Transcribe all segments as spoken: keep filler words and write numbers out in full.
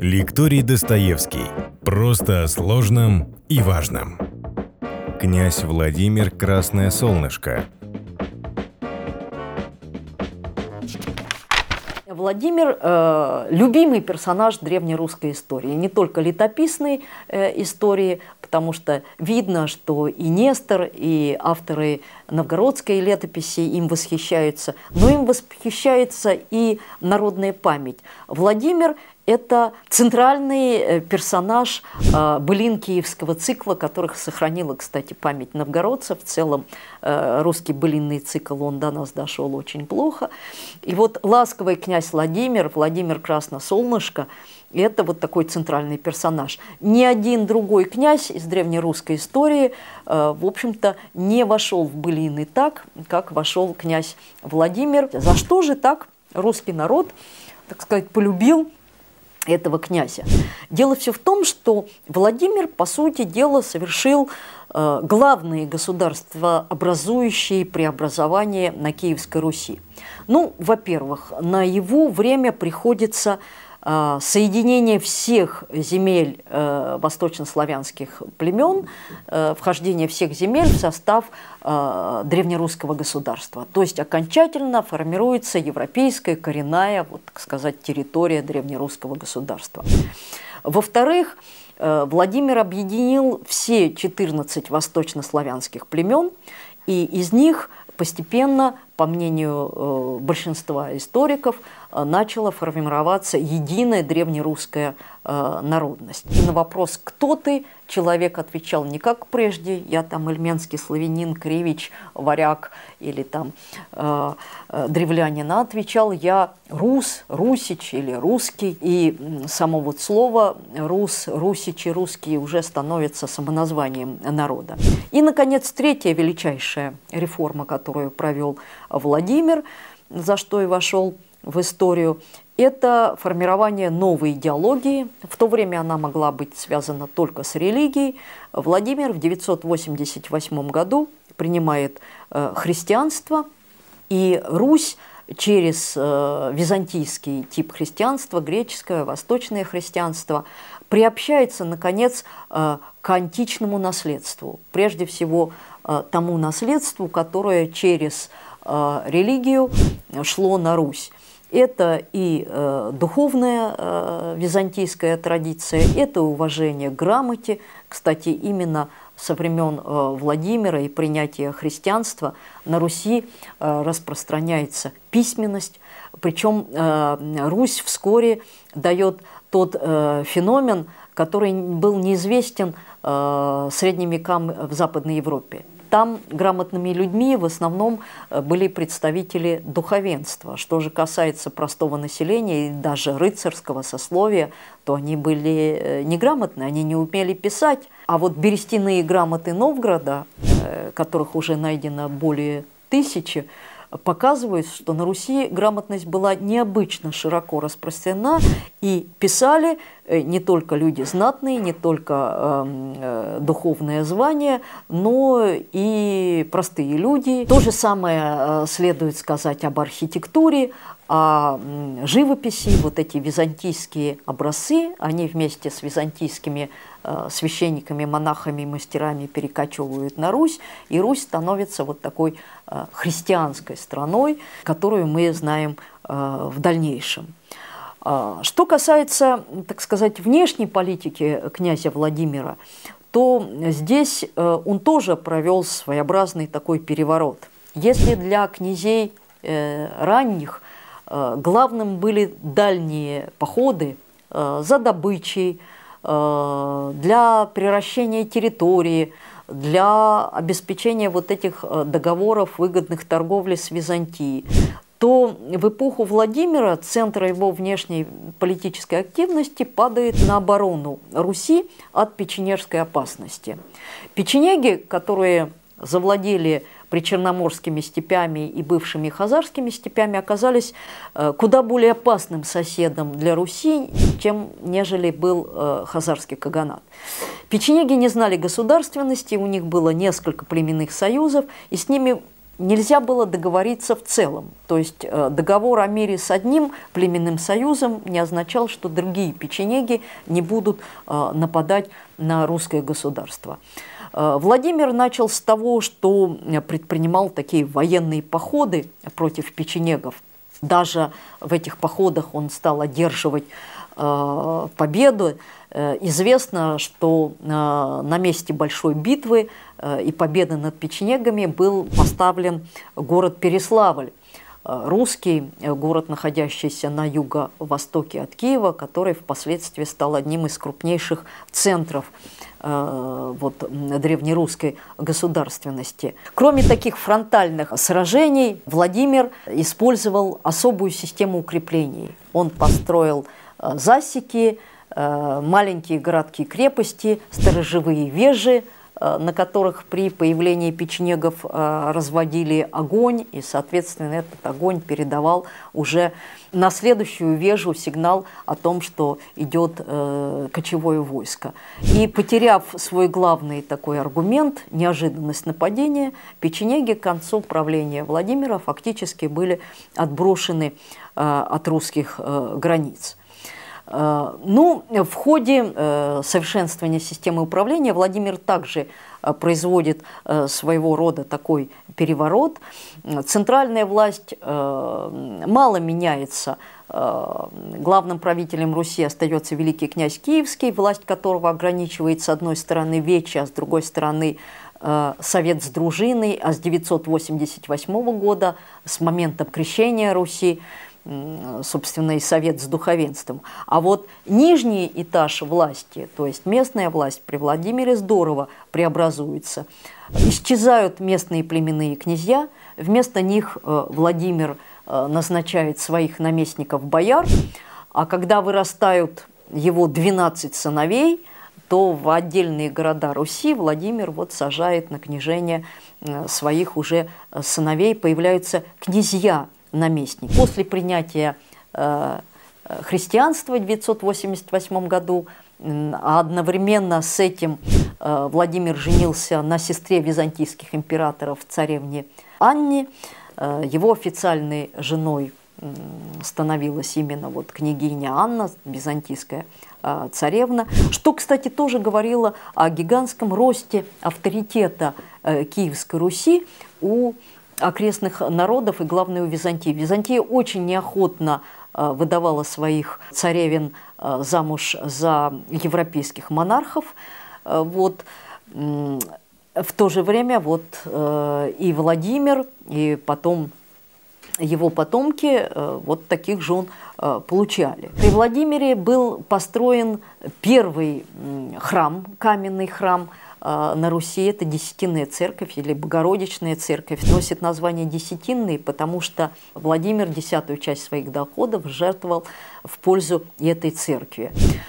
Лекторий Достоевский. Просто о сложном и важном. Князь Владимир Красное Солнышко. Владимир э, – любимый персонаж древнерусской истории, не только летописной э, истории, потому что видно, что и Нестор, и авторы новгородской летописи им восхищаются, но им восхищается и народная память. Владимир – это центральный персонаж э, былин киевского цикла, которых сохранила, кстати, память новгородцев. В целом э, русский былинный цикл, он до нас дошел очень плохо. И вот ласковый князь Владимир, Владимир Красносолнышко, это вот такой центральный персонаж. Ни один другой князь из древнерусской истории, э, в общем-то, не вошел в былины так, как вошел князь Владимир. За что же так русский народ, так сказать, полюбил этого князя? Дело все в том, что Владимир, по сути дела, совершил э, главные государствообразующие преобразования на Киевской Руси. Ну, во-первых, на его время приходится э, соединение всех земель э, восточнославянских племен, э, вхождение всех земель в состав э, древнерусского государства. То есть окончательно формируется европейская коренная, вот, так сказать, территория древнерусского государства. Во-вторых, э, Владимир объединил все четырнадцать восточнославянских племен, и из них постепенно, по мнению э, большинства историков, э, начала формироваться единая древнерусская э, народность. И на вопрос «Кто ты?» человек отвечал не как прежде: «Я там эльменский славянин, кривич, варяг или там э, э, древлянин», а отвечал: «Я рус, русич или русский». И само вот слово «рус», «русичи», «русские» уже становится самоназванием народа. И, наконец, третья величайшая реформа, которую провел Владимир, за что и вошел в историю, это формирование новой идеологии. В то время она могла быть связана только с религией. Владимир в девятьсот восемьдесят восьмом году принимает э, христианство, и Русь через э, византийский тип христианства, греческое, восточное христианство, приобщается, наконец, э, к античному наследству. Прежде всего, э, тому наследству, которое через э, религию шло на Русь. Это и э, духовная э, византийская традиция, это уважение к грамоте. Кстати, именно со времен э, Владимира и принятия христианства на Руси э, распространяется письменность. Причем э, Русь вскоре дает тот э, феномен, который был неизвестен э, средним векам в Западной Европе. Там грамотными людьми в основном были представители духовенства. Что же касается простого населения и даже рыцарского сословия, то они были неграмотны, они не умели писать. А вот берестяные грамоты Новгорода, которых уже найдено более тысячи, показывают, что на Руси грамотность была необычно широко распространена, и писали не только люди знатные, не только э, духовное звание, но и простые люди. То же самое следует сказать об архитектуре, о живописи. Вот эти византийские образцы, они вместе с византийскими э, священниками, монахами, мастерами перекочевывают на Русь, и Русь становится вот такой э, христианской страной, которую мы знаем э, в дальнейшем. Что касается, так сказать, внешней политики князя Владимира, то здесь он тоже провел своеобразный такой переворот. Если для князей ранних главным были дальние походы за добычей, для приращения территории, для обеспечения вот этих договоров выгодных торговли с Византией, то в эпоху Владимира центр его внешней политической активности падает на оборону Руси от печенежской опасности. Печенеги, которые завладели причерноморскими степями и бывшими хазарскими степями, оказались куда более опасным соседом для Руси, чем нежели был хазарский каганат. Печенеги не знали государственности, у них было несколько племенных союзов, и с ними нельзя было договориться в целом. То есть договор о мире с одним племенным союзом не означал, что другие печенеги не будут нападать на русское государство. Владимир начал с того, что предпринимал такие военные походы против печенегов. Даже в этих походах он стал одерживать э, победу. Э, известно, что э, на месте большой битвы э, и победы над печенегами был поставлен город Переславль. Э, русский город, находящийся на юго-востоке от Киева, который впоследствии стал одним из крупнейших центров вот, древнерусской государственности. Кроме таких фронтальных сражений, Владимир использовал особую систему укреплений. Он построил засеки, маленькие городки крепости, сторожевые вежи, на которых при появлении печенегов разводили огонь, и, соответственно, этот огонь передавал уже на следующую вежу сигнал о том, что идет э, кочевое войско. И, потеряв свой главный такой аргумент, неожиданность нападения, печенеги к концу правления Владимира фактически были отброшены э, от русских э, границ. Ну, в ходе э, совершенствования системы управления Владимир также э, производит э, своего рода такой переворот. Центральная власть э, мало меняется. Э, главным правителем Руси остается великий князь Киевский, власть которого ограничивает с одной стороны Вече, а с другой стороны э, Совет с дружиной, а с девятьсот восемьдесят восьмого года, с момента крещения Руси, собственно, и совет с духовенством. А вот нижний этаж власти, то есть местная власть при Владимире здорово преобразуется. Исчезают местные племенные князья, вместо них Владимир назначает своих наместников бояр, а когда вырастают его двенадцать сыновей, то в отдельные города Руси Владимир вот сажает на княжение своих уже сыновей, появляются князья, наместник. После принятия э, христианства в девятьсот восемьдесят восьмом году, а одновременно с этим э, Владимир женился на сестре византийских императоров, царевне Анне. Э, его официальной женой э, становилась именно вот княгиня Анна, византийская э, царевна, что, кстати, тоже говорило о гигантском росте авторитета э, Киевской Руси у окрестных народов и, главное, у Византии. Византия очень неохотно э, выдавала своих царевен э, замуж за европейских монархов. Э, вот, э, в то же время вот, э, и Владимир, и потом его потомки э, вот таких жен э, получали. При Владимире был построен первый э, храм, каменный храм на Руси. Это Десятинная церковь или Богородичная церковь. Носит название Десятинный, потому что Владимир десятую часть своих доходов жертвовал в пользу этой церкви.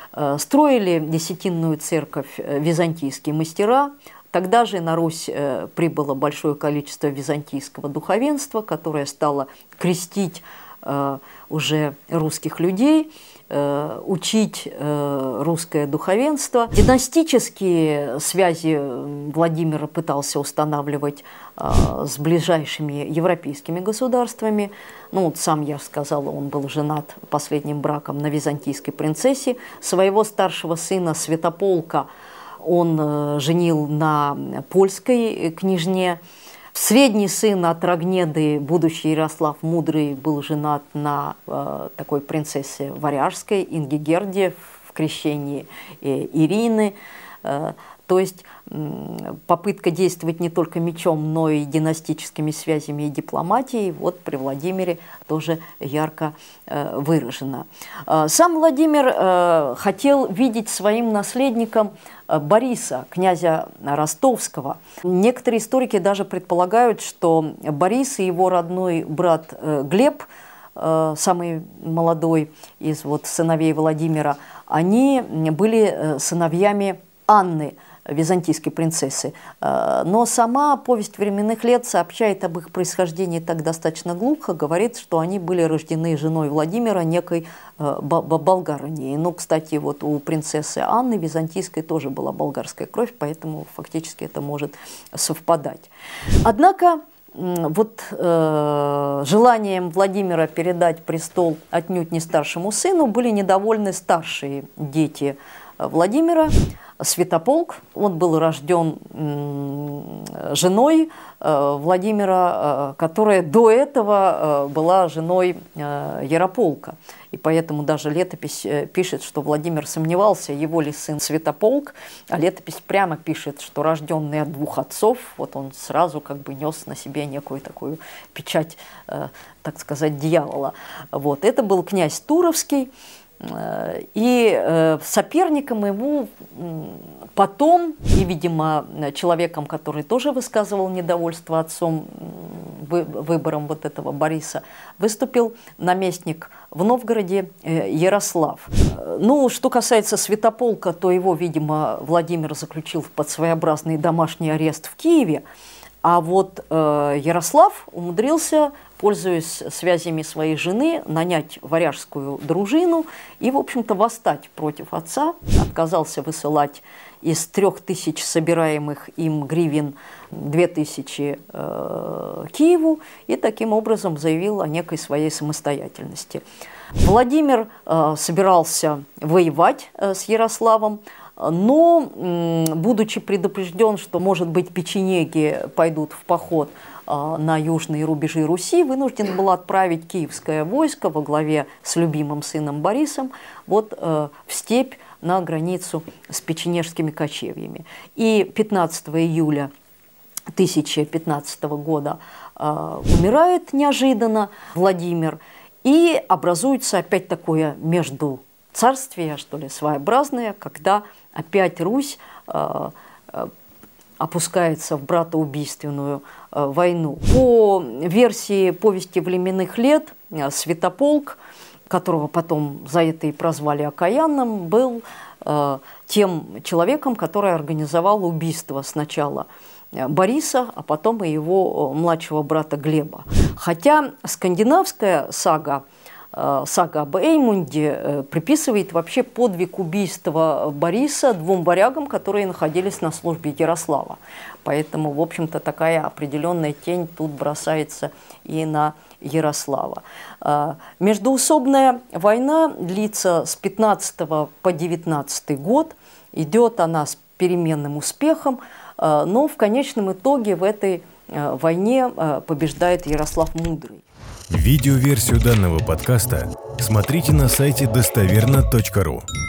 Строили Десятинную церковь византийские мастера. Тогда же на Русь прибыло большое количество византийского духовенства, которое стало крестить уже русских людей, учить русское духовенство. Династические связи Владимир пытался устанавливать с ближайшими европейскими государствами. Ну, вот сам я сказала, он был женат последним браком на византийской принцессе. Своего старшего сына Святополка он женил на польской княжне. Средний сын от Рогнеды, будущий Ярослав Мудрый, был женат на э, такой принцессе Варяжской, Ингигерде, в крещении э, Ирины. Э, то есть э, попытка действовать не только мечом, но и династическими связями и дипломатией вот при Владимире тоже ярко э, выражена. Э, сам Владимир э, хотел видеть своим наследником Бориса, князя Ростовского. Некоторые историки даже предполагают, что Борис и его родной брат Глеб, самый молодой из вот сыновей Владимира, они были сыновьями Анны, византийской принцессы. Но сама повесть временных лет сообщает об их происхождении так достаточно глухо, говорит, что они были рождены женой Владимира, некой болгарыней. Ну, кстати, вот у принцессы Анны византийской тоже была болгарская кровь, поэтому фактически это может совпадать. Однако вот э, желанием Владимира передать престол отнюдь не старшему сыну были недовольны старшие дети Владимира. Святополк, он был рожден женой Владимира, которая до этого была женой Ярополка. И поэтому даже летопись пишет, что Владимир сомневался, его ли сын Святополк, а летопись прямо пишет, что рожденный от двух отцов, вот он сразу как бы нес на себе некую такую печать, так сказать, дьявола. Вот. Это был князь Туровский. И соперником ему потом, и, видимо, человеком, который тоже высказывал недовольство отцом выбором вот этого Бориса, выступил наместник в Новгороде Ярослав. Ну, что касается Святополка, то его, видимо, Владимир заключил под своеобразный домашний арест в Киеве, а вот э, Ярослав умудрился, пользуясь связями своей жены, нанять варяжскую дружину и, в общем-то, восстать против отца. Отказался высылать из трех тысяч собираемых им гривен две тысячи э, Киеву и таким образом заявил о некой своей самостоятельности. Владимир э, собирался воевать э, с Ярославом, но, будучи предупрежден, что, может быть, печенеги пойдут в поход на южные рубежи Руси, вынужден был отправить киевское войско во главе с любимым сыном Борисом вот, в степь на границу с печенежскими кочевьями. И пятнадцатого июля тысяча пятнадцатого года умирает неожиданно Владимир, и образуется опять такое между царствие, что ли, своеобразное, когда опять Русь э, э, опускается в братоубийственную э, войну. По версии повести временных лет, э, Святополк, которого потом за это и прозвали окаянным, был э, тем человеком, который организовал убийство сначала Бориса, а потом и его младшего брата Глеба. Хотя скандинавская сага, сага об Эймунде, приписывает вообще подвиг убийства Бориса двум варягам, которые находились на службе Ярослава. Поэтому, в общем-то, такая определенная тень тут бросается и на Ярослава. Междоусобная война длится с пятнадцатого по девятнадцатый год. Идет она с переменным успехом, но в конечном итоге в этой войне побеждает Ярослав Мудрый. Видеоверсию данного подкаста смотрите на сайте достоверно точка ру.